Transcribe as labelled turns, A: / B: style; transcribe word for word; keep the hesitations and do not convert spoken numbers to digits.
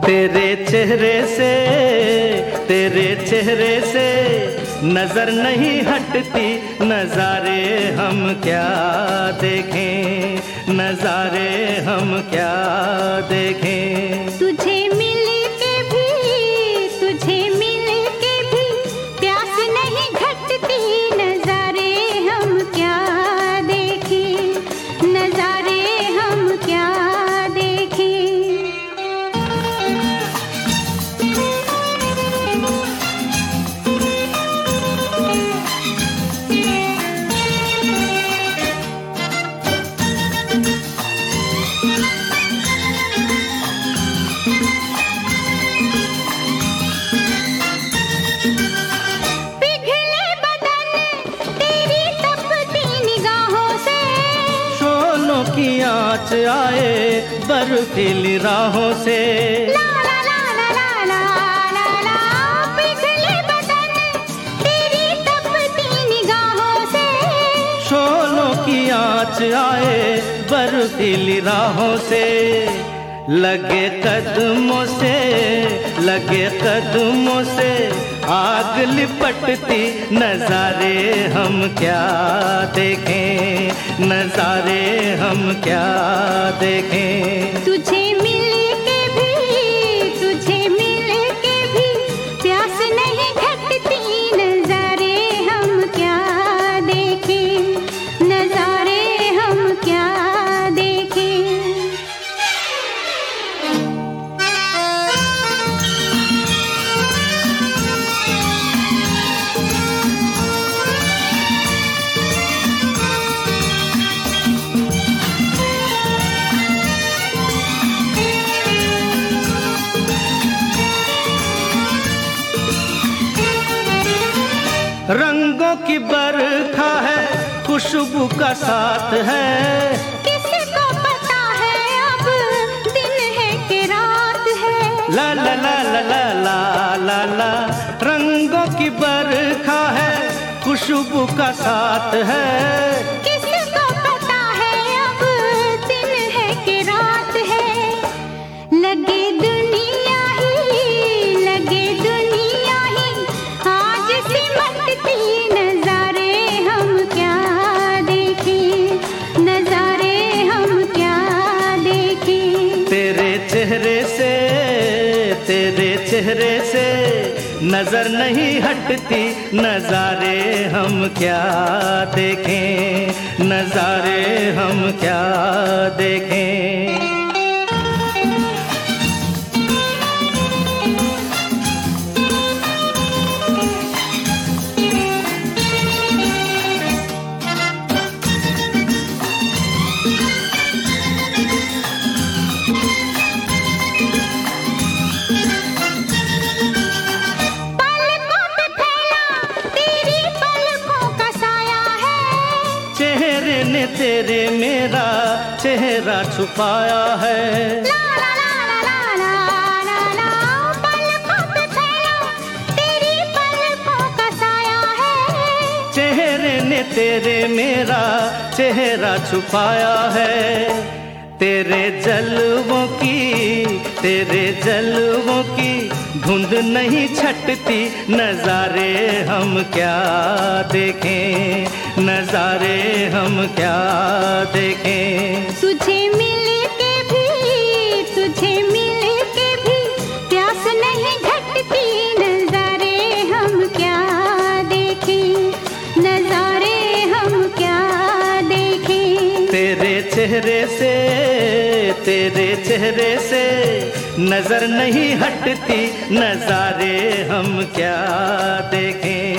A: तेरे चेहरे से तेरे चेहरे से नजर नहीं हटती, नजारे हम क्या देखें, नजारे हम क्या देखें।
B: तुझे मिल के भी तुझे मिल के भी प्यास नहीं घटती, नजारे हम क्या देखें, नजारे हम क्या देखें।
A: की आँच आए बर्फीली राहों से,
B: ला ला ला ला ला ला ला ला, पिघले बदन तेरी तपती निगाहों से।
A: शोलों की आँच आए बर्फीली राहों से, लगे कदमों से लगे कदमों से आग लिपटती, नजारे हम क्या देखें, नजारे हम क्या देखें।
B: तुझे मिल के भी तुझे मिल के भी प्यास नहीं घटती, नजारे हम क्या देखें, नजारे हम क्या देखें।
A: रंगों की बरखा है, खुशबू का साथ है,
B: किसको पता है अब दिन है कि रात है।
A: ला ला ला ला ला ला ला ला। रंगों की बरखा है, खुशबू का साथ है,
B: किसको पता है अब दिन है कि रात है। लगे दुनिया ही लगे दुनिया ही आज सिमटती, नजारे हम क्या देखें, नजारे हम क्या देखें।
A: तेरे चेहरे से तेरे चेहरे से नजर नहीं हटती, नजारे हम क्या देखें, नजारे हम क्या देखें। तेरे मेरा चेहरा छुपाया है,
B: ला ला ला ला ला ला ला, पलकों पे फैला तेरी पलकों का साया है।
A: चेहरे ने तेरे मेरा चेहरा छुपाया है, तेरे जलवों की तेरे जलवों की धुंध नहीं छटती, नजारे हम क्या देखें, नजारे हम क्या देखें।
B: तुझे मिल के भी तुझे मिल के भी प्यास नहीं घटती, नजारे हम क्या देखें, नजारे हम क्या देखें।
A: तेरे चेहरे से तेरे चेहरे से नजर नहीं हटती, नजारे हम क्या देखें।